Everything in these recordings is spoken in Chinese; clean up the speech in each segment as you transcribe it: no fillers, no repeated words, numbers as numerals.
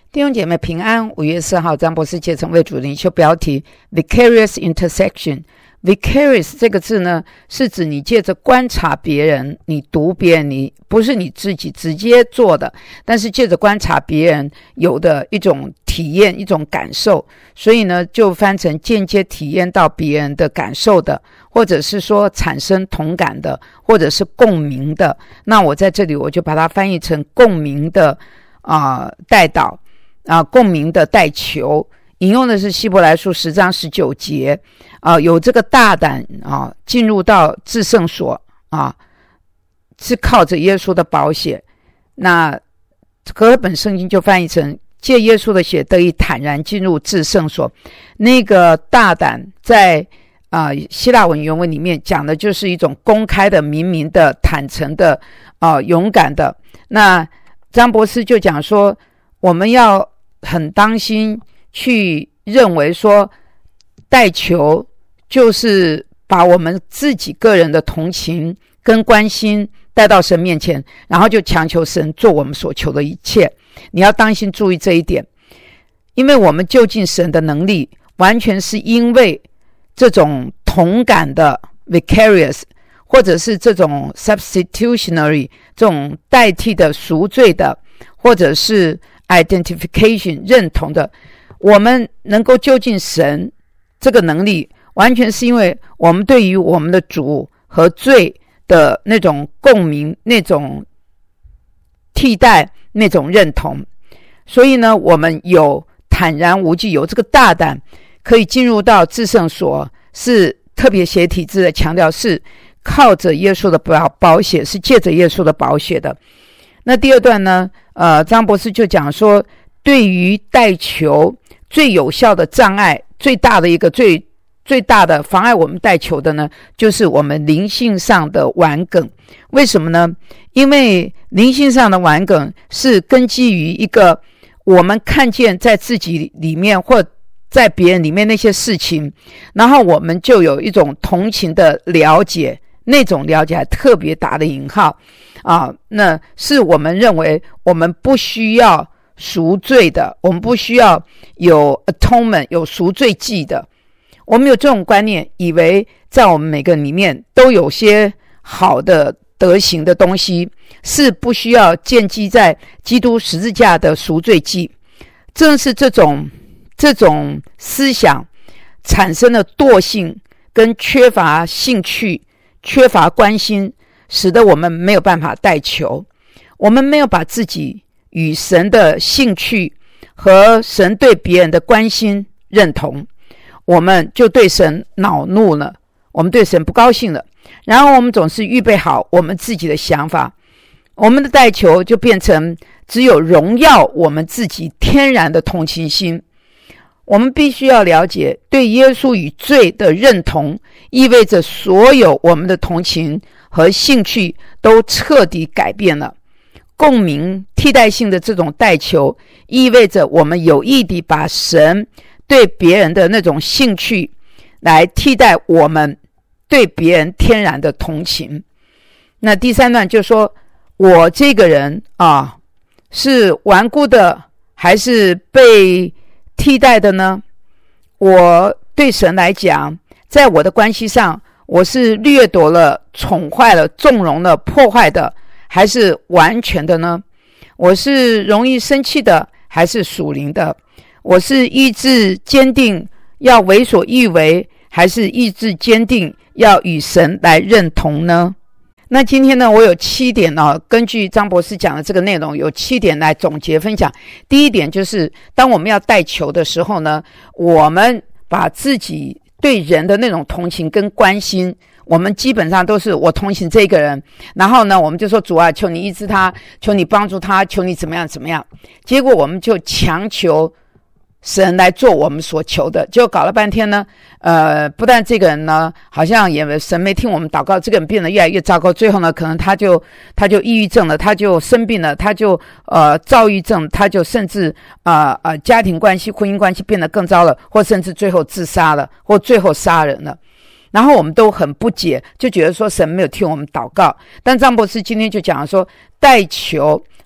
弟兄姐妹平安，5月4号张博士借成为主灵修标题 Vicarious Intersection。 Vicarious 这个字呢，是指你借着观察别人，你读别人，你不是你自己直接做的，但是借着观察别人有的一种体验，一种感受，所以呢就翻成间接体验到别人的感受的，或者是说产生同感的，或者是共鸣的。那我在这里我就把它翻译成共鸣的代祷共鸣的代求。引用的是希伯来书10章19节有这个大胆进入到至圣所是靠着耶稣的宝血。那和合本圣经就翻译成借耶稣的血得以坦然进入至圣所。那个大胆在希腊文原文里面讲的就是一种公开的、明明的、坦诚的勇敢的。那张博士就讲说，我们要很当心去认为说代求就是把我们自己个人的同情跟关心带到神面前，然后就强求神做我们所求的一切。你要当心注意这一点，因为我们就近神的能力完全是因为这种同感的 vicarious 或者是这种 substitutionary 这种代替的赎罪的，或者是 identification 认同的。我们能够就近神这个能力，完全是因为我们对于我们的主和罪的那种共鸣，那种替代，那种认同。所以呢，我们有坦然无惧，有这个大胆可以进入到至圣所，是特别写体字的强调，是靠着耶稣的宝血，是借着耶稣的宝血的。那第二段呢张博士就讲说，对于代求最有效的障碍，最大的一个最大的妨碍我们代求的呢，就是我们灵性上的顽梗。为什么呢？因为灵性上的顽梗是根基于一个我们看见在自己里面或在别人里面那些事情，然后我们就有一种同情的了解，那种了解还特别打的引号那是我们认为我们不需要赎罪的，我们不需要有 atonement 有赎罪祭的。我们有这种观念，以为在我们每个人里面都有些好的德行的东西，是不需要建基在基督十字架的赎罪祭。正是这种思想产生的惰性跟缺乏兴趣、缺乏关心，使得我们没有办法代求。我们没有把自己与神的兴趣和神对别人的关心认同，我们就对神恼怒了，我们对神不高兴了。然后我们总是预备好我们自己的想法，我们的代求就变成只有荣耀我们自己天然的同情心。我们必须要了解，对耶稣与罪的认同，意味着所有我们的同情和兴趣都彻底改变了。共鸣替代性的这种代求，意味着我们有意地把神对别人的那种兴趣来替代我们对别人天然的同情。那第三段就说，我这个人是顽固的还是被替代的呢？我对神来讲，在我的关系上，我是掠夺了、宠坏了、纵容了、破坏的，还是完全的呢？我是容易生气的还是属灵的？我是意志坚定要为所欲为，还是意志坚定要与神来认同呢？那今天呢，我有7点根据张博士讲的这个内容，有7点来总结分享。第一点就是，当我们要代求的时候呢，我们把自己对人的那种同情跟关心，我们基本上都是我同情这个人，然后呢我们就说，主啊，求你医治他，求你帮助他，求你怎么样怎么样。结果我们就强求神来做我们所求的，就搞了半天呢不但这个人呢好像也神没听我们祷告，这个人变得越来越糟糕，最后呢可能他就抑郁症了，他就生病了，他就躁郁症，他就甚至家庭关系、婚姻关系变得更糟了，或甚至最后自杀了，或最后杀人了。然后我们都很不解，就觉得说神没有听我们祷告。但张博士今天就讲说，代求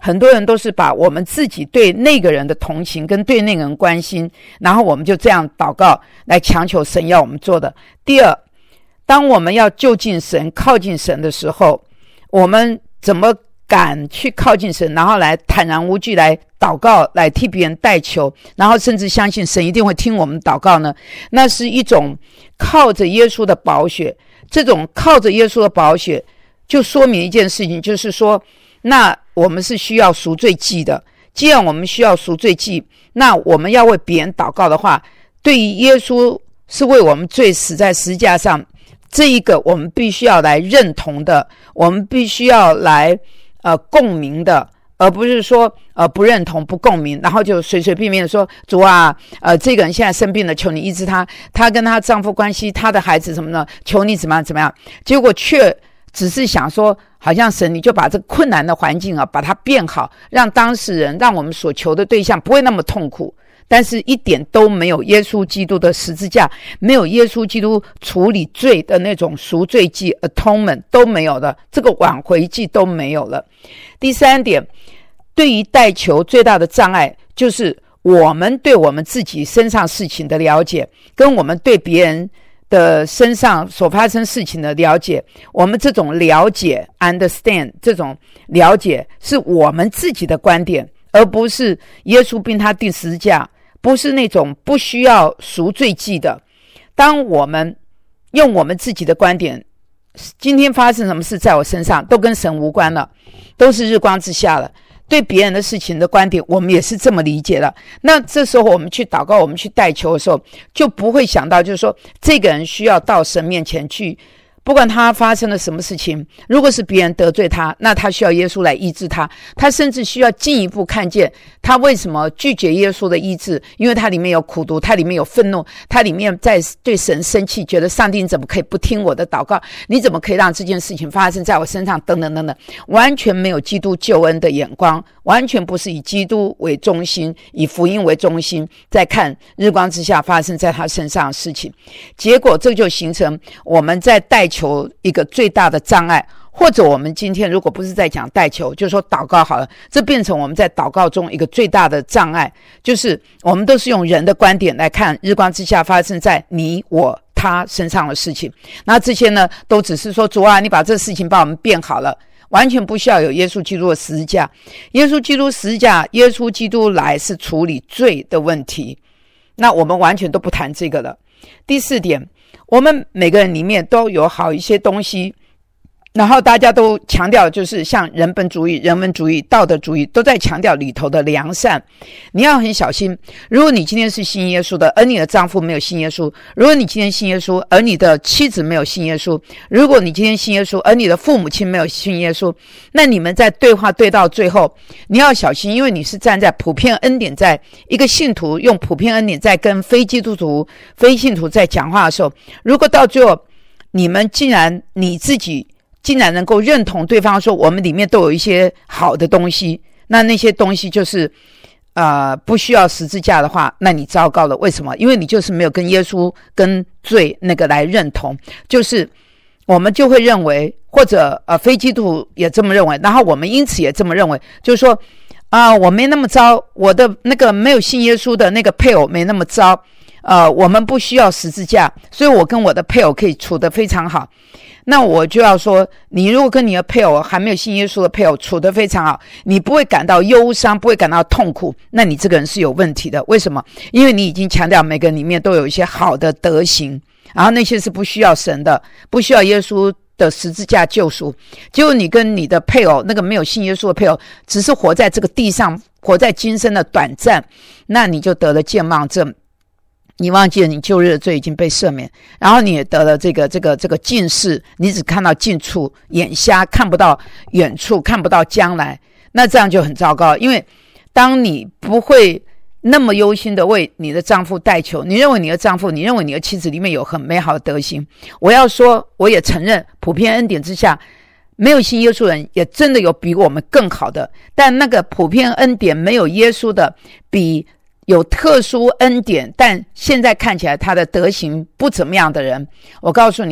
很多人都是把我们自己对那个人的同情跟对那个人关心，然后我们就这样祷告来强求神要我们做的。第二，当我们要就近神靠近神的时候，我们怎么敢去靠近神，然后来坦然无惧来祷告，来替别人代求，然后甚至相信神一定会听我们祷告呢？那是一种靠着耶稣的宝血。这种靠着耶稣的宝血就说明一件事情，就是说那我们是需要赎罪祭的。既然我们需要赎罪祭，那我们要为别人祷告的话，对于耶稣是为我们罪死在十字架上，这一个我们必须要来认同的，我们必须要来共鸣的，而不是说不认同不共鸣，然后就随随便便的说主啊这个人现在生病了，求你医治他，她跟她丈夫关系，她的孩子什么呢，求你怎么样怎么样，结果却只是想说好像神你就把这个困难的环境把它变好，让当事人让我们所求的对象不会那么痛苦，但是一点都没有耶稣基督的十字架，没有耶稣基督处理罪的那种赎罪祭 atonement 都没有的，这个挽回祭都没有了。第三点，对于代求最大的障碍就是我们对我们自己身上事情的了解，跟我们对别人的身上所发生事情的了解，我们这种了解 understand 这种了解是我们自己的观点，而不是耶稣并他钉十字架，不是那种不需要赎罪祭的。当我们用我们自己的观点，今天发生什么事在我身上都跟神无关了，都是日光之下了，对别人的事情的观点我们也是这么理解的，那这时候我们去祷告，我们去代求的时候，就不会想到就是说这个人需要到神面前去，不管他发生了什么事情，如果是别人得罪他，那他需要耶稣来医治他，他甚至需要进一步看见他为什么拒绝耶稣的医治，因为他里面有苦毒，他里面有愤怒，他里面在对神生气，觉得上帝你怎么可以不听我的祷告，你怎么可以让这件事情发生在我身上，等等等等，完全没有基督救恩的眼光，完全不是以基督为中心，以福音为中心在看日光之下发生在他身上的事情，结果这就形成我们在代求一个最大的障碍，或者我们今天如果不是在讲代求，就说祷告好了，这变成我们在祷告中一个最大的障碍，就是我们都是用人的观点来看日光之下发生在你我他身上的事情，那这些呢都只是说主啊你把这事情把我们变好了，完全不需要有耶稣基督的十字架。耶稣基督十字架，耶稣基督来是处理罪的问题，那我们完全都不谈这个了。第四点，我们每个人里面都有好一些东西，然后大家都强调就是像人本主义、人文主义、道德主义都在强调里头的良善。你要很小心，如果你今天是信耶稣的，而你的丈夫没有信耶稣，如果你今天信耶稣而你的妻子没有信耶稣，如果你今天信耶稣而你的父母亲没有信耶稣，那你们在对话对到最后你要小心，因为你是站在普遍恩典，在一个信徒用普遍恩典在跟非基督徒非信徒在讲话的时候，如果到最后你们你自己竟然能够认同对方说我们里面都有一些好的东西，那些东西就是不需要十字架的话，那你糟糕了。为什么？因为你就是没有跟耶稣跟罪那个来认同，就是我们就会认为，或者非基督徒也这么认为，然后我们因此也这么认为，就是说我没那么糟，我的那个没有信耶稣的那个配偶没那么糟，我们不需要十字架，所以我跟我的配偶可以处得非常好。那我就要说，你如果跟你的配偶还没有信耶稣的配偶处得非常好，你不会感到忧伤，不会感到痛苦，那你这个人是有问题的。为什么？因为你已经强调每个人里面都有一些好的德行，然后那些是不需要神的，不需要耶稣的十字架救赎，结果你跟你的配偶，那个没有信耶稣的配偶，只是活在这个地上，活在今生的短暂，那你就得了健忘症，你忘记了你旧日的罪已经被赦免，然后你也得了这个近视，你只看到近处，眼瞎，看不到远处，看不到将来，那这样就很糟糕。因为当你不会那么忧心的为你的丈夫代求，你认为你的丈夫，你认为你的妻子里面有很美好的德行，我要说我也承认普遍恩典之下没有信耶稣人也真的有比我们更好的，但那个普遍恩典没有耶稣的，比有特殊恩典但现在看起来他的德行不怎么样的人，我告诉你，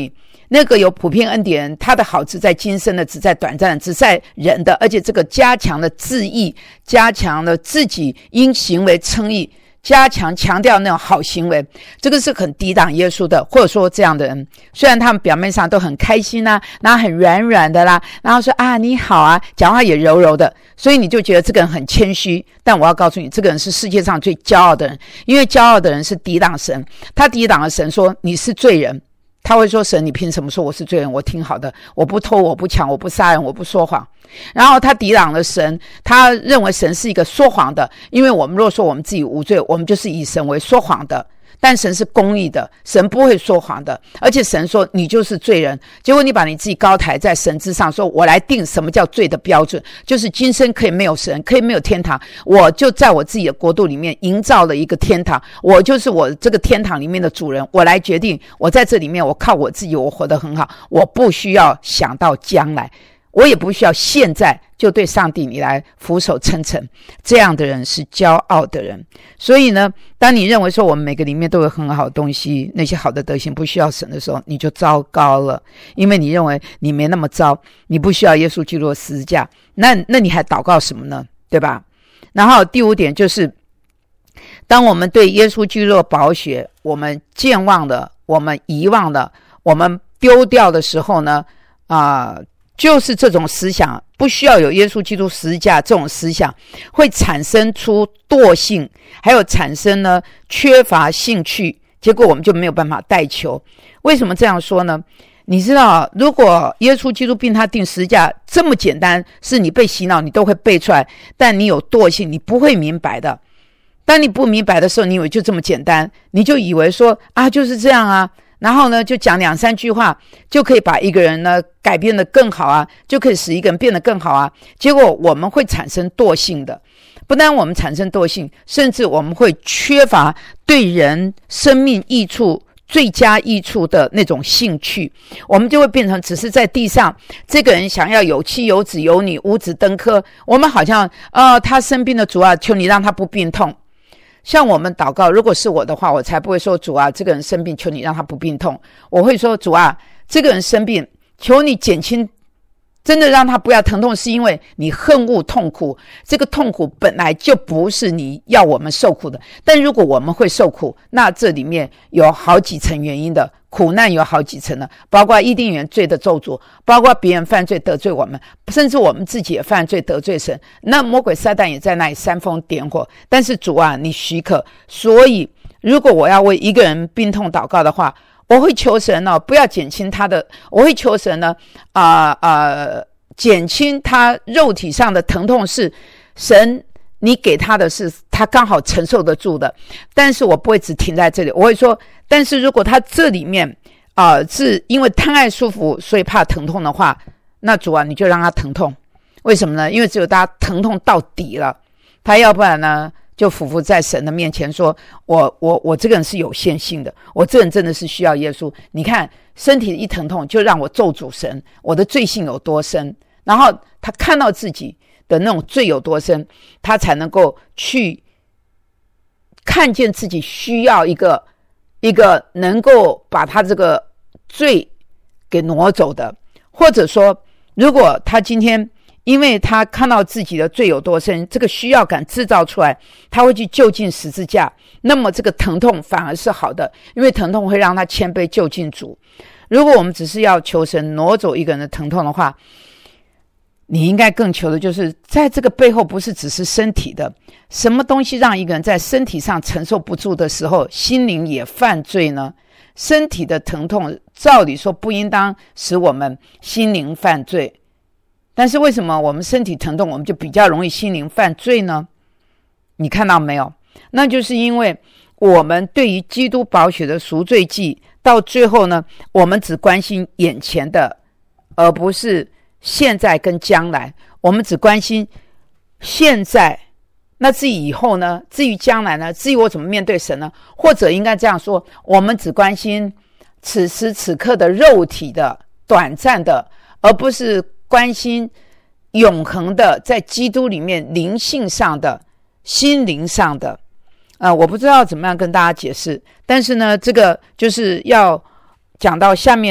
那个有普遍恩典，他的好只在今生的，只在短暂的，只在人的，而且这个加强了自义，加强了自己因行为称义，强调那种好行为，这个是很抵挡耶稣的。或者说这样的人，虽然他们表面上都很开心啊，然后很软软的啦，然后说啊你好啊，讲话也柔柔的，所以你就觉得这个人很谦虚。但我要告诉你，这个人是世界上最骄傲的人，因为骄傲的人是抵挡神，他抵挡了神，说你是罪人。他会说神，你凭什么说我是罪人？我挺好的，我不偷，我不抢，我不杀人，我不说谎。然后他抵挡了神，他认为神是一个说谎的，因为我们若说我们自己无罪，我们就是以神为说谎的。但神是公义的，神不会说谎的，而且神说你就是罪人，结果你把你自己高抬在神之上，说我来定什么叫罪的标准，就是今生可以没有神，可以没有天堂，我就在我自己的国度里面营造了一个天堂，我就是我这个天堂里面的主人，我来决定，我在这里面我靠我自己，我活得很好，我不需要想到将来，我也不需要现在就对上帝你来俯首称臣。这样的人是骄傲的人。所以呢，当你认为说我们每个里面都有很好的东西，那些好的德行不需要神的时候，你就糟糕了，因为你认为你没那么糟，你不需要耶稣基督的十字架，那你还祷告什么呢？对吧？然后第五点就是，当我们对耶稣基督的宝血我们健忘了，我们遗忘了，我们丢掉的时候呢，就是这种思想，不需要有耶稣基督十字架，这种思想会产生出惰性，还有产生呢缺乏兴趣，结果我们就没有办法代求。为什么这样说呢？你知道，如果耶稣基督并他定十字架这么简单，是你被洗脑你都会背出来，但你有惰性，你不会明白的。当你不明白的时候，你以为就这么简单，你就以为说啊就是这样啊，然后呢就讲2、3句话就可以把一个人呢改变得更好啊，就可以使一个人变得更好啊。结果我们会产生惰性的，不但我们产生惰性，甚至我们会缺乏对人生命益处最佳益处的那种兴趣，我们就会变成只是在地上，这个人想要有妻有子有女五子登科，我们好像他生病的主啊，求你让他不病痛。像我们祷告，如果是我的话，我才不会说主啊，这个人生病，求你让他不病痛。我会说主啊，这个人生病，求你减轻，真的让他不要疼痛，是因为你恨恶痛苦，这个痛苦本来就不是你要我们受苦的。但如果我们会受苦，那这里面有好几层原因的，苦难有好几层的，包括伊甸园罪的咒诅，包括别人犯罪得罪我们，甚至我们自己也犯罪得罪神，那魔鬼撒旦也在那里煽风点火。但是主啊，你许可，所以如果我要为一个人病痛祷告的话，我会求神呢，不要减轻他的，我会求神呢减轻他肉体上的疼痛，是神你给他的是他刚好承受得住的。但是我不会只停在这里，我会说，但是如果他这里面是因为贪爱舒服所以怕疼痛的话，那主啊你就让他疼痛。为什么呢？因为只有他疼痛到底了，他要不然呢就俯伏在神的面前说，我这个人是有限性的，我这个人真的是需要耶稣。你看身体一疼痛就让我咒诅神，我的罪性有多深。然后他看到自己的那种罪有多深，他才能够去看见自己需要一个能够把他这个罪给挪走的。或者说如果他今天因为他看到自己的罪有多深，这个需要感制造出来，他会去就近十字架，那么这个疼痛反而是好的，因为疼痛会让他谦卑就近主。如果我们只是要求神挪走一个人的疼痛的话，你应该更求的就是在这个背后不是只是身体的，什么东西让一个人在身体上承受不住的时候心灵也犯罪呢？身体的疼痛照理说不应当使我们心灵犯罪，但是为什么我们身体疼痛我们就比较容易心灵犯罪呢？你看到没有？那就是因为我们对于基督宝血的赎罪祭，到最后呢，我们只关心眼前的，而不是现在跟将来。我们只关心现在，那至于以后呢？至于将来呢？至于我怎么面对神呢？或者应该这样说，我们只关心此时此刻的肉体的短暂的，而不是关心永恒的，在基督里面灵性上的、心灵上的。我不知道怎么样跟大家解释，但是呢，这个就是要讲到下面的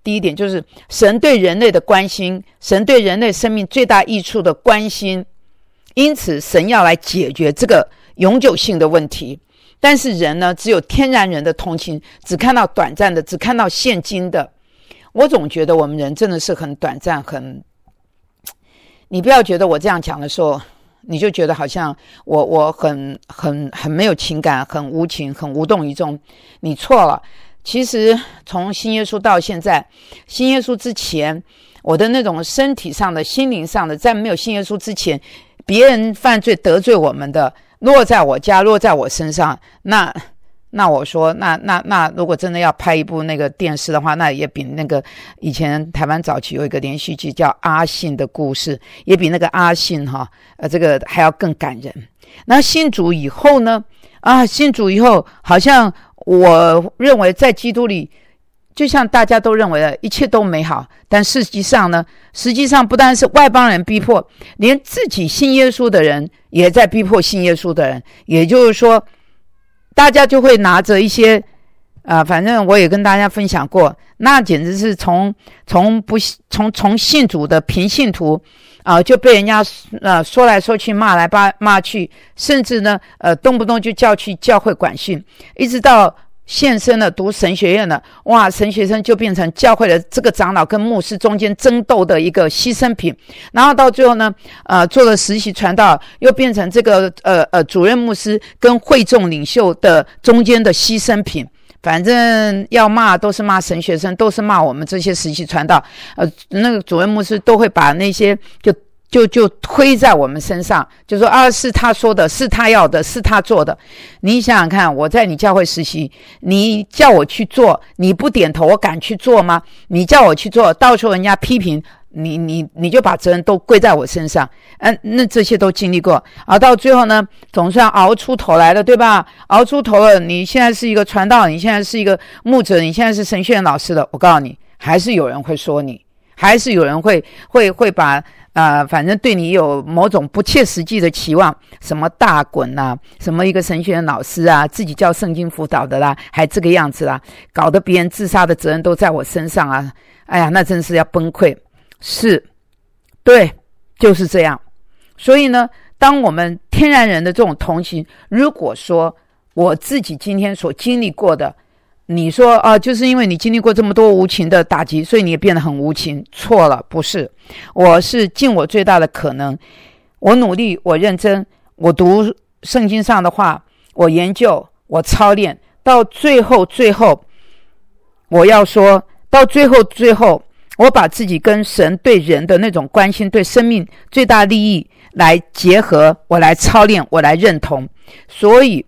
第一点就是神对人类的关心，神对人类生命最大益处的关心，因此神要来解决这个永久性的问题。但是人呢，只有天然人的同情，只看到短暂的，只看到现今的。我总觉得我们人真的是很短暂，你不要觉得我这样讲的时候你就觉得好像我很没有情感，很无情，很无动于衷。你错了。其实从信耶稣到现在，信耶稣之前，我的那种身体上的、心灵上的，在没有信耶稣之前，别人犯罪得罪我们的，落在我家，落在我身上，那我说，那如果真的要拍一部那个电视的话，那也比那个以前台湾早期有一个连续剧叫阿信的故事，也比那个阿信这个还要更感人。那信主以后呢，信主以后好像我认为在基督里，就像大家都认为的一切都美好，但实际上不单是外邦人逼迫，连自己信耶稣的人也在逼迫信耶稣的人。也就是说，大家就会拿着一些反正我也跟大家分享过，那简直是从信主的平信徒就被人家说来说去，骂来骂去，甚至呢动不动就叫去教会管训，一直到现身了读神学院了，哇，神学生就变成教会的这个长老跟牧师中间争斗的一个牺牲品，然后到最后呢做了实习传道，又变成这个主任牧师跟会众领袖的中间的牺牲品。反正要骂都是骂神学生，都是骂我们这些实习传道，那个主任牧师都会把那些就推在我们身上，就说是他说的，是他要的，是他做的。你想想看，我在你教会实习，你叫我去做，你不点头我敢去做吗？你叫我去做，到时候人家批评你就把责任都归在我身上。那这些都经历过，到最后呢总算熬出头来了，对吧？熬出头了，你现在是一个传道，你现在是一个牧者，你现在是神学院老师了，我告诉你，还是有人会说你，还是有人会把反正对你有某种不切实际的期望，什么大滚什么一个神学院老师自己叫圣经辅导的啦，还这个样子啦，搞得别人自杀的责任都在我身上哎呀，那真是要崩溃。是，对，就是这样。所以呢，当我们天然人的这种同情，如果说我自己今天所经历过的，你说就是因为你经历过这么多无情的打击，所以你也变得很无情，错了，不是。我是尽我最大的可能，我努力，我认真，我读圣经上的话，我研究，我操练，到最后我要说，到最后我把自己跟神对人的那种关心，对生命最大利益来结合，我来操练，我来认同。所以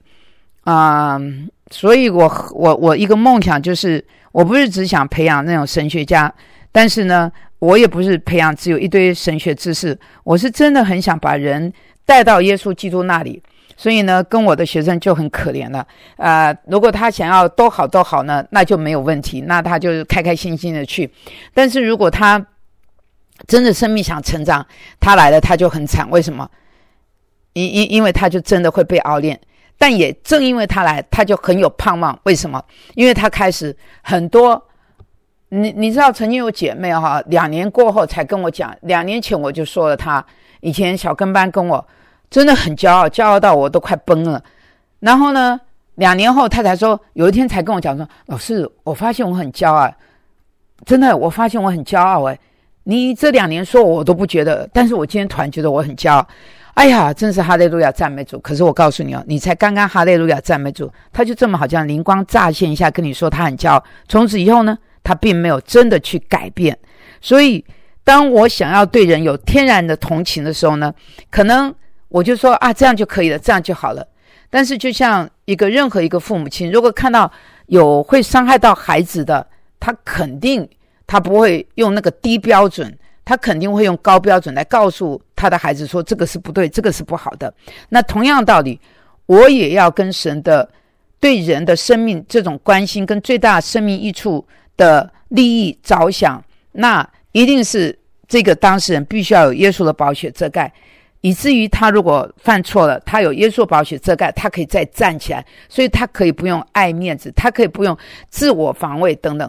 我一个梦想就是，我不是只想培养那种神学家，但是呢我也不是培养只有一堆神学知识，我是真的很想把人带到耶稣基督那里。所以呢跟我的学生就很可怜了如果他想要都好呢，那就没有问题，那他就开开心心的去。但是如果他真的生命想成长，他来了他就很惨。为什么？因为他就真的会被熬炼。但也正因为他来，他就很有盼望。为什么？因为他开始很多你知道曾经有姐妹2年过后才跟我讲，2年前我就说了，他以前小跟班跟我真的很骄傲到我都快崩了。然后呢2年后他才说，有一天才跟我讲说，老师，我发现我很骄傲，真的，我发现我很骄傲你这2年说我都不觉得，但是我今天突然觉得我很骄傲。哎呀，真是哈利路亚赞美主。可是我告诉你你才刚刚哈利路亚赞美主，他就这么好像灵光乍现一下跟你说他很骄傲，从此以后呢他并没有真的去改变。所以当我想要对人有天然的同情的时候呢，可能我就说这样就可以了，这样就好了。但是就像任何一个父母亲，如果看到有会伤害到孩子的，他肯定他不会用那个低标准，他肯定会用高标准来告诉他的孩子说，这个是不对，这个是不好的。那同样道理，我也要跟神的对人的生命这种关心跟最大生命益处的利益着想，那一定是这个当事人必须要有耶稣的宝血遮盖，以至于他如果犯错了，他有耶稣宝血遮盖，他可以再站起来，所以他可以不用爱面子，他可以不用自我防卫等等。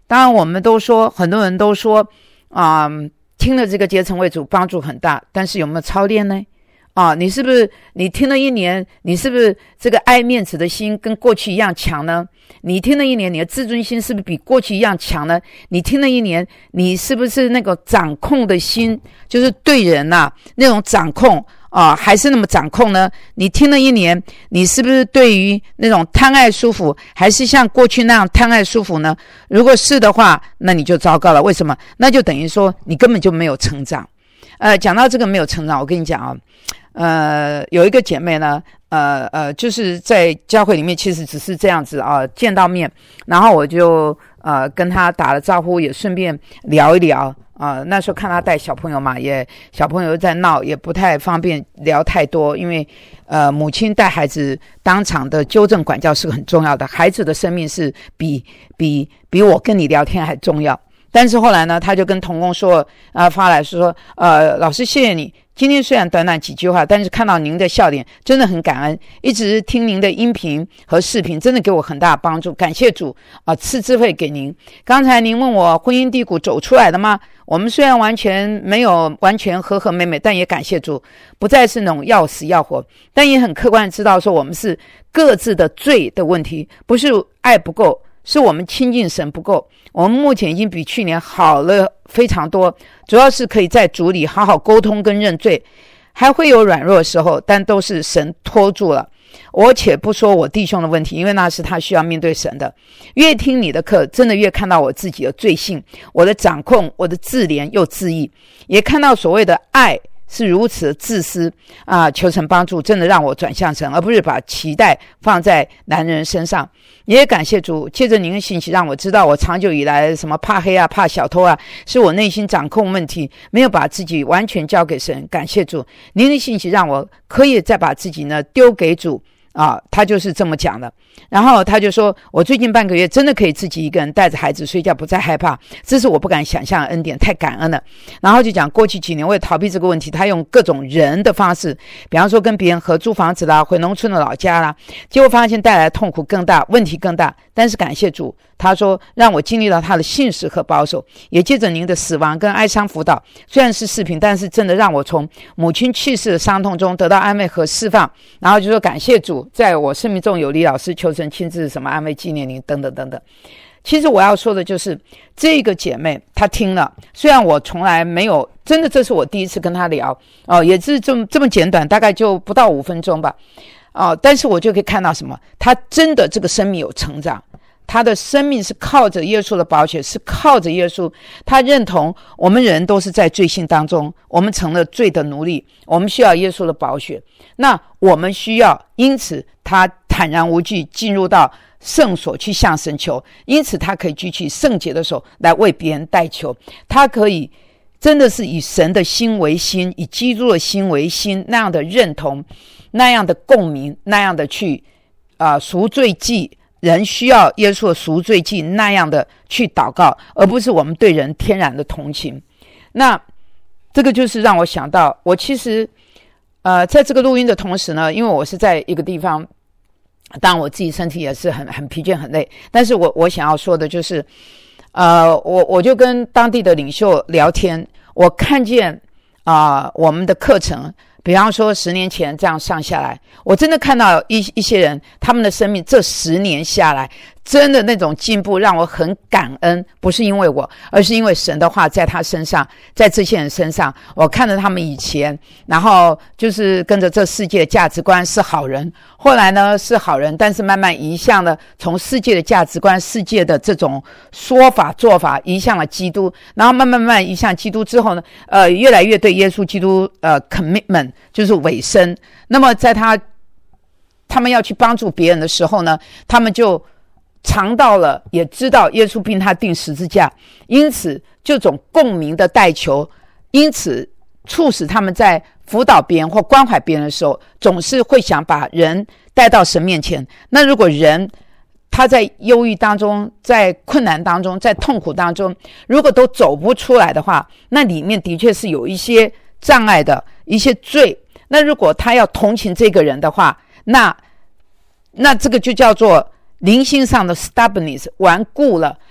当然我们都说，很多人都说听了这个结成为主帮助很大，但是有没有操练呢？你是不是你听了1年，你是不是这个爱面子的心跟过去一样强呢？你听了1年，你的自尊心是不是比过去一样强呢？你听了1年，你是不是那个掌控的心，就是对人那种掌控还是那么掌控呢？你听了1年，你是不是对于那种贪爱舒服，还是像过去那样贪爱舒服呢？如果是的话，那你就糟糕了。为什么？那就等于说你根本就没有成长。讲到这个没有成长，我跟你讲有一个姐妹呢，就是在教会里面，其实只是这样子见到面，然后我就跟她打了招呼，也顺便聊一聊。那时候看她带小朋友嘛，也小朋友在闹，也不太方便聊太多，因为母亲带孩子当场的纠正管教是很重要的，孩子的生命是比我跟你聊天还重要。但是后来呢，他就跟同工说发来说老师谢谢你，今天虽然短短几句话，但是看到您的笑脸真的很感恩，一直听您的音频和视频真的给我很大的帮助，感谢主赐智慧给您。刚才您问我婚姻低谷走出来的吗？我们虽然没有完全和和美美，但也感谢主不再是那种要死要活，但也很客观地知道说我们是各自的罪的问题，不是爱不够，是我们亲近神不够。我们目前已经比去年好了非常多，主要是可以在主里好好沟通跟认罪，还会有软弱的时候，但都是神拖住了。我且不说我弟兄的问题，因为那是他需要面对神的。越听你的课，真的越看到我自己的罪性，我的掌控，我的自怜又自义，也看到所谓的爱是如此的自私求神帮助，真的让我转向神，而不是把期待放在男人身上。也感谢主，借着您的信息让我知道，我长久以来什么怕黑怕小偷是我内心掌控问题，没有把自己完全交给神。感谢主，您的信息让我可以再把自己呢丢给主他就是这么讲的。然后他就说，我最近半个月真的可以自己一个人带着孩子睡觉，不再害怕，这是我不敢想象的恩典，太感恩了。然后就讲过去几年为了逃避这个问题，他用各种人的方式，比方说跟别人合租房子啦，回农村的老家啦，结果发现带来的痛苦更大，问题更大。但是感谢主，他说让我经历到他的信实和保守，也借着您的死亡跟哀伤辅导，虽然是视频，但是真的让我从母亲去世的伤痛中得到安慰和释放。然后就说感谢主，在我生命中有李老师求神亲自什么安慰纪念您等等等等。其实我要说的就是这个姐妹她听了，虽然我从来没有，真的这是我第一次跟她聊也是这么简短，大概就不到5分钟吧但是我就可以看到什么，她真的这个生命有成长，他的生命是靠着耶稣的宝血，是靠着耶稣。他认同我们人都是在罪性当中，我们成了罪的奴隶，我们需要耶稣的宝血。那我们需要，因此他坦然无惧进入到圣所去向神求，因此他可以举起圣洁的手来为别人代求，他可以真的是以神的心为心，以基督的心为心，那样的认同，那样的共鸣，那样的去赎罪祭，人需要耶稣的赎罪祭，那样的去祷告，而不是我们对人天然的同情。那这个就是让我想到，我其实在这个录音的同时呢，因为我是在一个地方，当然我自己身体也是很疲倦很累，但是我想要说的就是我就跟当地的领袖聊天，我看见我们的课程，比方说10年前这样上下来，我真的看到一些人，他们的生命这10年下来真的那种进步让我很感恩，不是因为我，而是因为神的话在他身上，在这些人身上，我看着他们以前，然后就是跟着这世界的价值观是好人，后来呢是好人，但是慢慢移向了从世界的价值观，世界的这种说法做法移向了基督，然后慢慢移向基督之后呢越来越对耶稣基督commitment 就是委身。那么在他们要去帮助别人的时候呢，他们就尝到了，也知道耶稣并他钉十字架，因此这种共鸣的代求，因此促使他们在辅导别人或关怀别人的时候，总是会想把人带到神面前。那如果人他在忧郁当中，在困难当中，在痛苦当中，如果都走不出来的话，那里面的确是有一些障碍的，一些罪。那如果他要同情这个人的话，那这个就叫做灵性上的 stubbornness 顽固了，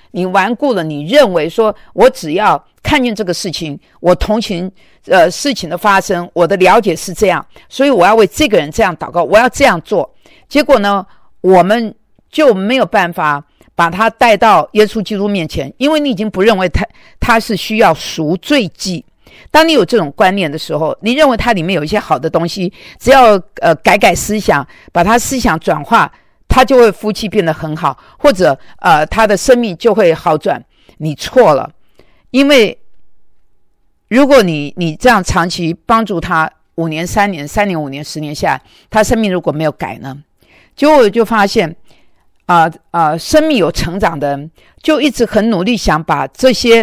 你顽固了，你认为说我只要看见这个事情，我同情事情的发生，我的了解是这样，所以我要为这个人这样祷告，我要这样做。结果呢，我们就没有办法把他带到耶稣基督面前，因为你已经不认为他是需要赎罪祭。当你有这种观念的时候，你认为它里面有一些好的东西，只要改思想，把他思想转化，他就会夫妻变得很好，或者他的生命就会好转。你错了，因为如果你这样长期帮助他5年、3年、3年、5年、10年下来，他生命如果没有改呢？结果我就发现生命有成长的人就一直很努力想把这些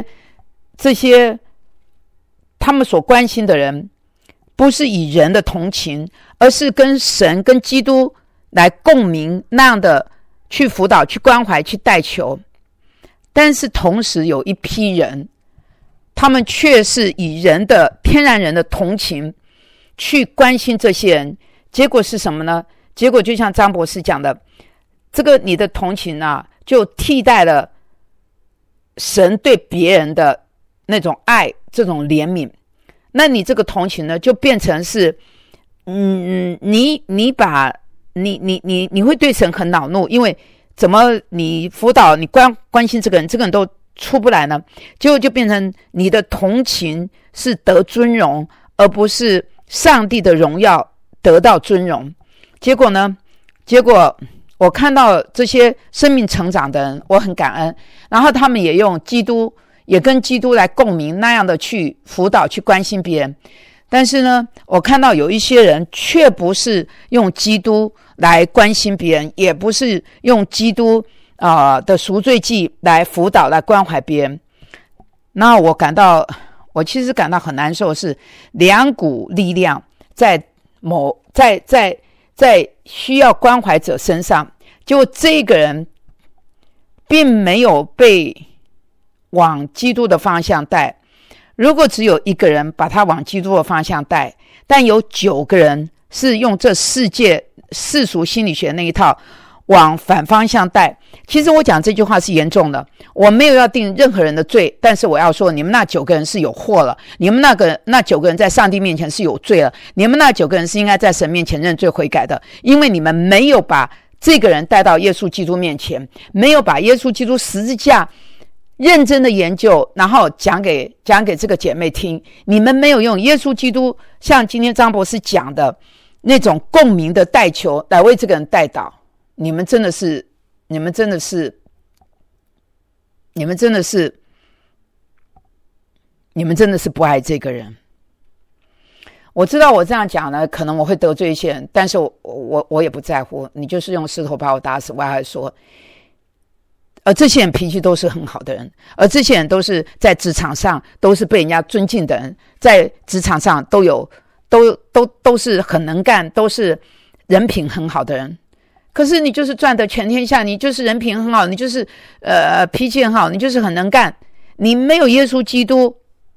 他们所关心的人，不是以人的同情，而是跟神跟基督来共鸣，那样的去辅导、去关怀、去代求。但是同时有一批人，他们却是以天然人的同情去关心这些人，结果是什么呢？结果就像张博士讲的，这个你的同情就替代了神对别人的那种爱，这种怜悯。那你这个同情呢，就变成是你会对神很恼怒，因为怎么你辅导你关心这个人都出不来呢？结果就变成你的同情是得尊荣，而不是上帝的荣耀得到尊荣。结果我看到这些生命成长的人，我很感恩，然后他们也用基督，也跟基督来共鸣，那样的去辅导、去关心别人。但是呢，我看到有一些人却不是用基督来关心别人，也不是用基督的赎罪祭来辅导、来关怀别人。那我其实感到很难受的是，两股力量在需要关怀者身上，就这个人并没有被往基督的方向带。如果只有一个人把他往基督的方向带，但有9个人是用这世俗心理学那一套往反方向带。其实我讲这句话是严重的，我没有要定任何人的罪，但是我要说，你们那9个人是有祸了，你们那9个人在上帝面前是有罪了，你们那9个人是应该在神面前认罪悔改的，因为你们没有把这个人带到耶稣基督面前，没有把耶稣基督十字架认真的研究，然后讲给这个姐妹听。你们没有用耶稣基督像今天张博士讲的那种共鸣的代求来为这个人代祷，你们真的是不爱这个人。我知道我这样讲呢，可能我会得罪一些人，但是我也不在乎，你就是用石头把我打死，我还说而这些人脾气都是很好的人，而这些人都是在职场上都是被人家尊敬的人，在职场上都是很能干，都是人品很好的人。可是你就是赚得全天下，你就是人品很好，你就是脾气很好，你就是很能干，你没有耶稣基督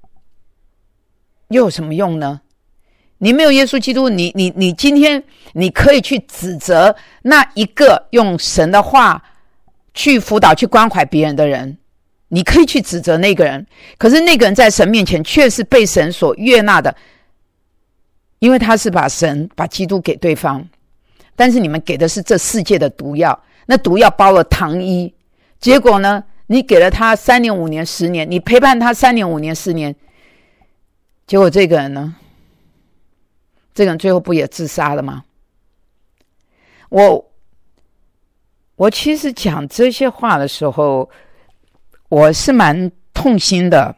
又有什么用呢？你没有耶稣基督，你今天你可以去指责那一个用神的话去辅导、去关怀别人的人，你可以去指责那个人，可是那个人在神面前却是被神所悦纳的，因为他是把基督给对方。但是你们给的是这世界的毒药，那毒药包了糖衣，结果呢，你给了他3年、5年、10年，你陪伴他3年、5年、10年，结果这个人呢，这个人最后不也自杀了吗？我其实讲这些话的时候，我是蛮痛心的。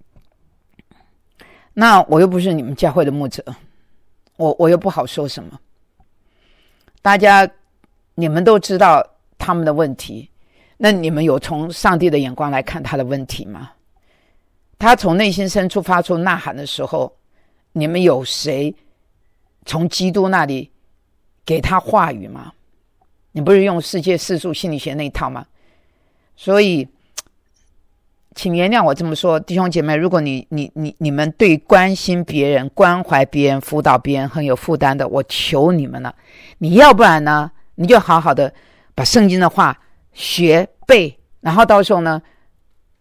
那我又不是你们教会的牧者，我又不好说什么。大家你们都知道他们的问题，那你们有从上帝的眼光来看他的问题吗？他从内心深处发出呐喊的时候，你们有谁从基督那里给他话语吗？你不是用世界世俗心理学那一套吗？所以请原谅我这么说，弟兄姐妹，如果你们对关心别人、关怀别人、辅导别人很有负担的，我求你们了，你要不然呢，你就好好的把圣经的话学背，然后到时候呢，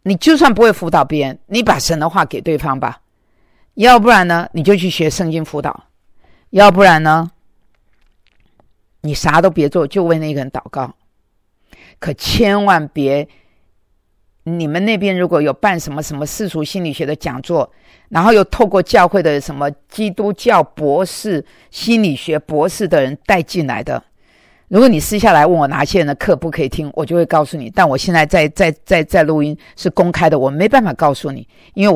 你就算不会辅导别人，你把神的话给对方吧。要不然呢，你就去学圣经辅导。要不然呢，你啥都别做，就为那个人祷告。可千万别，你们那边如果有办什么世俗心理学的讲座，然后又透过教会的什么基督教博士、心理学博士的人带进来的，如果你私下来问我哪些人的课不可以听，我就会告诉你。但我现在在录音是公开的，我没办法告诉你，因为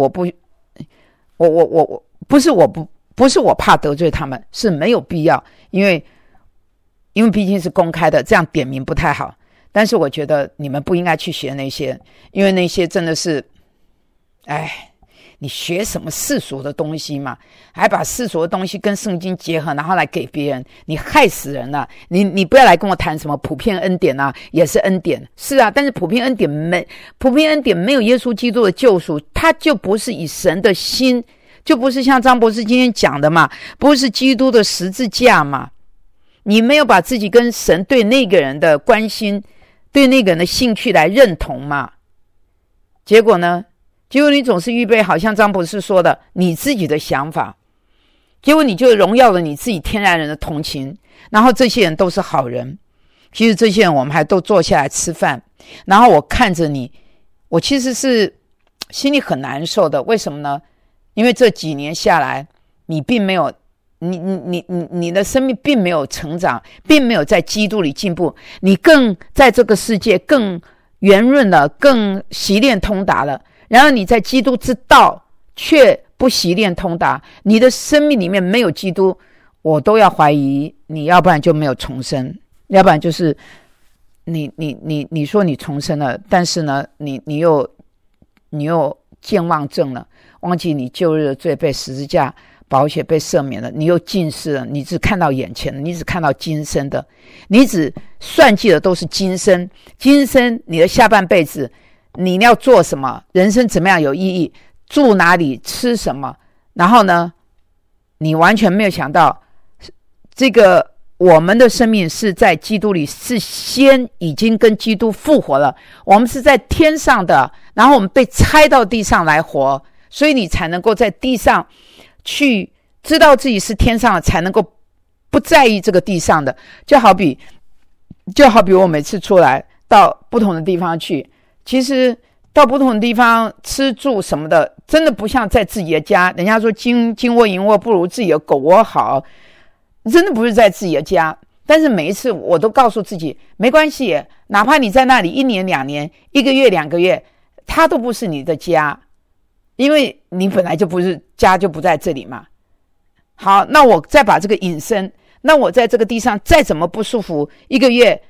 不是我怕得罪他们，是没有必要，因为毕竟是公开的，这样点名不太好。但是我觉得你们不应该去学那些，因为那些真的是，你学什么世俗的东西嘛，还把世俗的东西跟圣经结合，然后来给别人，你害死人了。你不要来跟我谈什么普遍恩典啊，也是恩典，是啊，但是普遍恩典没有耶稣基督的救赎，它就不是以神的心，就不是像张博士今天讲的嘛，不是基督的十字架嘛。你没有把自己跟神对那个人的关心，对那个人的兴趣来认同嘛。结果呢，你总是预备好像张博士说的你自己的想法，结果你就荣耀了你自己天然人的同情，然后这些人都是好人。其实这些人我们还都坐下来吃饭，然后我看着你，我其实是心里很难受的。为什么呢？因为这几年下来，你并没有你的生命并没有成长，并没有在基督里进步，你更在这个世界更圆润了，更习练通达了。然而你在基督之道却不习练通达，你的生命里面没有基督，我都要怀疑你，要不然就没有重生，要不然就是你说你重生了，但是呢，你又健忘症了，忘记你旧日的罪被十字架宝血被赦免了，你又近视了，你只看到眼前的，你只看到今生的，你只算计的都是今生你的下半辈子你要做什么，人生怎么样有意义，住哪里，吃什么，然后呢，你完全没有想到这个我们的生命是在基督里，是先已经跟基督复活了，我们是在天上的，然后我们被拆到地上来活，所以你才能够在地上去知道自己是天上的，才能够不在意这个地上的。就好比我每次出来到不同的地方去，其实到不同的地方吃住什么的，真的不像在自己的家。人家说金窝银窝不如自己的狗窝好，真的不是在自己的家。但是每一次我都告诉自己没关系，哪怕你在那里1年2年1个月2个月，它都不是你的家，因为你本来就不是家，就不在这里嘛。好，那我再把这个引申，那我在这个地上再怎么不舒服，1个月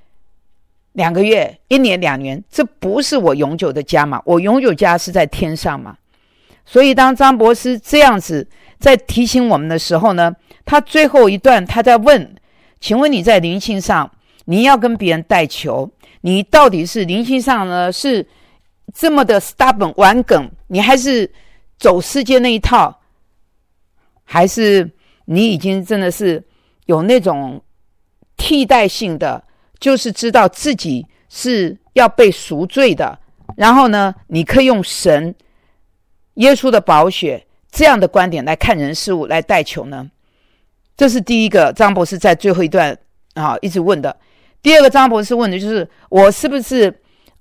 2个月1年2年，这不是我永久的家嘛，我永久家是在天上嘛。所以当张博士这样子在提醒我们的时候呢，他最后一段他在问，请问你在灵性上，你要跟别人代求，你到底是灵性上呢是这么的 stubborn 顽梗，你还是走世界那一套，还是你已经真的是有那种替代性的，就是知道自己是要被赎罪的，然后呢你可以用神耶稣的宝血这样的观点来看人事物，来代求呢？这是第一个张博士在最后一段一直问的。第二个张博士问的就是我是不是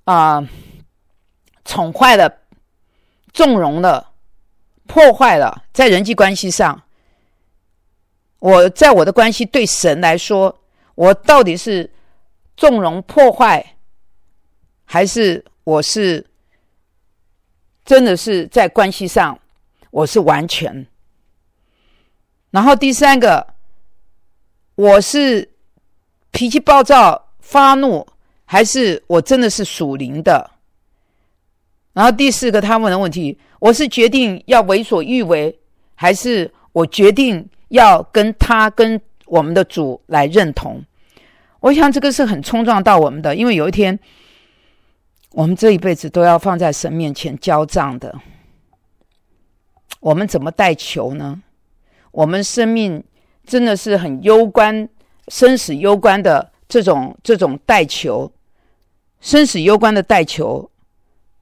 宠坏了，纵容了，破坏了，在人际关系上，我在我的关系对神来说，我到底是纵容破坏，还是我是真的是在关系上我是完全。然后第三个，我是脾气暴躁发怒，还是我真的是属灵的。然后第四个他问的问题，我是决定要为所欲为，还是我决定要跟我们的主来认同。我想这个是很冲撞到我们的，因为有一天我们这一辈子都要放在神面前交账的。我们怎么代求呢？我们生命真的是很攸关，生死攸关的这种代求，生死攸关的代求，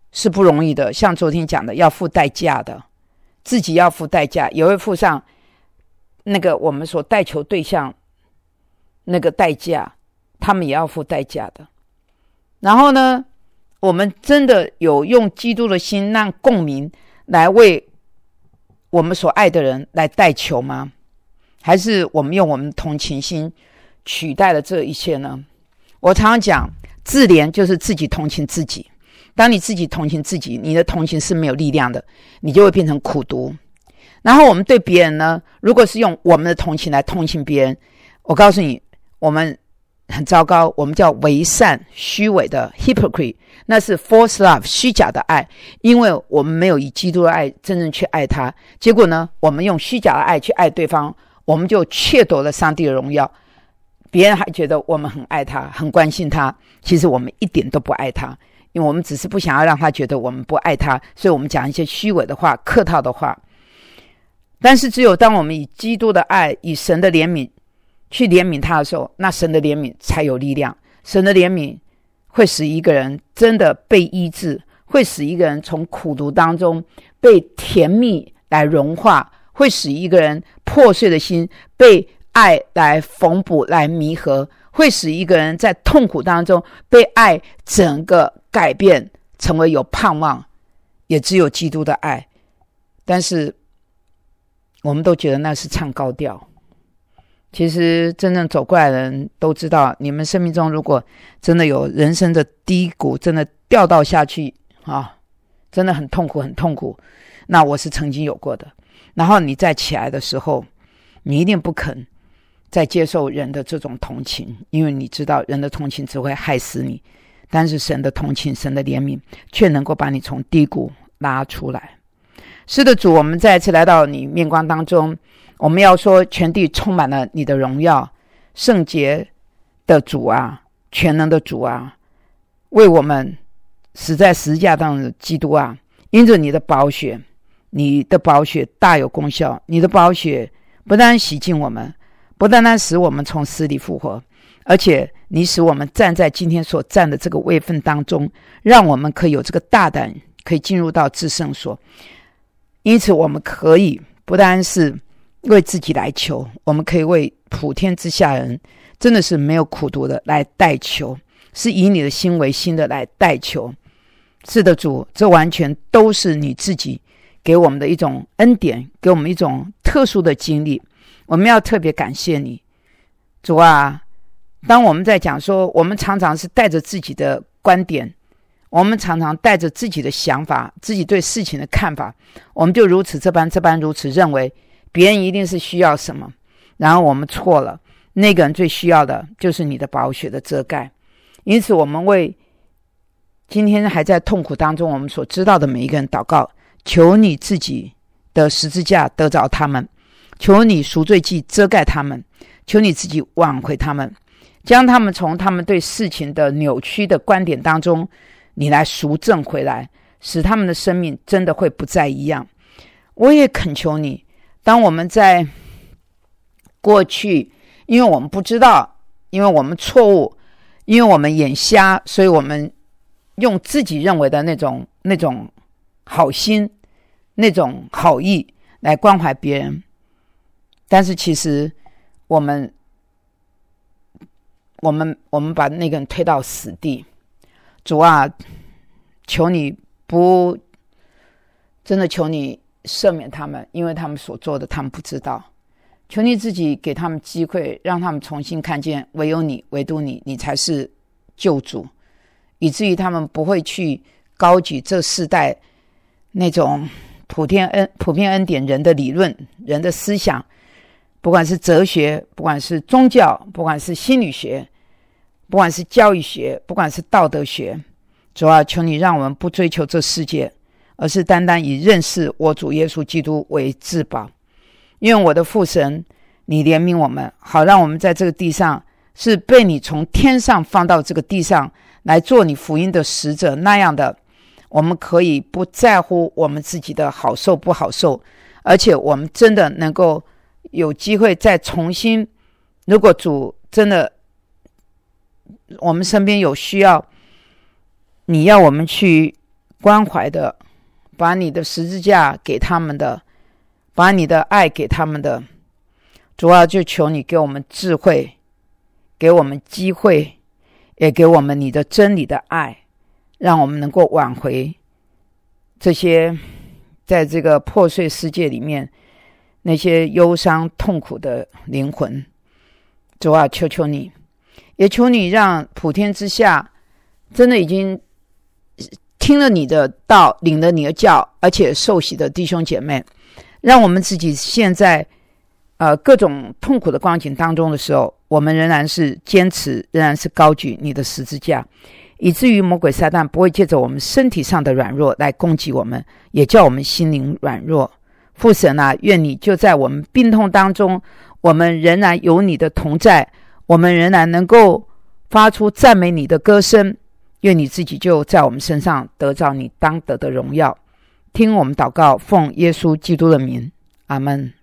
是不容易的，像昨天讲的，要付代价的，自己要付代价，也会付上那个我们所代求对象那个代价，他们也要付代价的。然后呢，我们真的有用基督的心让共鸣来为我们所爱的人来代求吗？还是我们用我们的同情心取代了这一切呢？我常常讲，自怜就是自己同情自己。当你自己同情自己，你的同情是没有力量的，你就会变成苦毒。然后我们对别人呢，如果是用我们的同情来同情别人，我告诉你，我们很糟糕，我们叫伪善虚伪的 hypocrite， 那是 false love 虚假的爱，因为我们没有以基督的爱真正去爱他，结果呢，我们用虚假的爱去爱对方，我们就窃夺了上帝的荣耀，别人还觉得我们很爱他，很关心他，其实我们一点都不爱他，因为我们只是不想要让他觉得我们不爱他，所以我们讲一些虚伪的话，客套的话。但是只有当我们以基督的爱，以神的怜悯去怜悯他的时候，那神的怜悯才有力量。神的怜悯会使一个人真的被医治，会使一个人从苦毒当中被甜蜜来融化，会使一个人破碎的心被爱来缝补来弥合，会使一个人在痛苦当中被爱整个改变，成为有盼望，也只有基督的爱。但是我们都觉得那是唱高调，其实真正走过来的人都知道，你们生命中如果真的有人生的低谷，真的掉到下去真的很痛苦很痛苦，那我是曾经有过的。然后你再起来的时候，你一定不肯再接受人的这种同情，因为你知道人的同情只会害死你，但是神的同情，神的怜悯却能够把你从低谷拉出来。是的，主，我们再一次来到你面光当中，我们要说，全地充满了你的荣耀，圣洁的主啊，全能的主啊，为我们死在十字架上的基督啊，因着你的宝血，你的宝血大有功效，你的宝血不但洗净我们，不单使我们从死里复活，而且你使我们站在今天所站的这个位分当中，让我们可以有这个大胆，可以进入到至圣所。因此我们可以不单是为自己来求，我们可以为普天之下人，真的是没有苦毒的来代求，是以你的心为心的来代求。是的，主，这完全都是你自己给我们的一种恩典，给我们一种特殊的经历，我们要特别感谢你。主啊，当我们在讲说，我们常常是带着自己的观点，我们常常带着自己的想法，自己对事情的看法，我们就如此这般如此认为别人一定是需要什么，然后我们错了，那个人最需要的就是你的宝血的遮盖。因此我们为今天还在痛苦当中我们所知道的每一个人祷告，求你自己的十字架得着他们，求你赎罪祭遮盖他们，求你自己挽回他们，将他们从他们对事情的扭曲的观点当中你来赎正回来，使他们的生命真的会不再一样。我也恳求你，当我们在过去，因为我们不知道，因为我们错误，因为我们眼瞎，所以我们用自己认为的那种好心，那种好意来关怀别人，但是其实我们把那个人推到死地。主啊，求你真的求你赦免他们，因为他们所做的他们不知道。求你自己给他们机会，让他们重新看见唯有你，唯独你，你才是救主，以至于他们不会去高举这世代那种普遍恩典人的理论，人的思想，不管是哲学，不管是宗教，不管是心理学，不管是教育学，不管是道德学。主啊，求你让我们不追求这世界，而是单单以认识我主耶稣基督为至宝。愿我的父神，你怜悯我们，好让我们在这个地上是被你从天上放到这个地上来做你福音的使者，那样的我们可以不在乎我们自己的好受不好受，而且我们真的能够有机会再重新，如果主真的我们身边有需要，你要我们去关怀的，把你的十字架给他们的，把你的爱给他们的。主啊，就求你给我们智慧，给我们机会，也给我们你的真理的爱，让我们能够挽回这些在这个破碎世界里面那些忧伤痛苦的灵魂。主啊，求求你，也求你让普天之下真的已经听了你的道，领了你的教，而且受洗的弟兄姐妹，让我们自己现在各种痛苦的光景当中的时候，我们仍然是坚持，仍然是高举你的十字架，以至于魔鬼撒旦不会借着我们身体上的软弱来攻击我们，也叫我们心灵软弱。父神啊，愿你就在我们病痛当中，我们仍然有你的同在，我们仍然能够发出赞美你的歌声，愿你自己就在我们身上得着你当得的荣耀。听我们祷告，奉耶稣基督的名，阿们。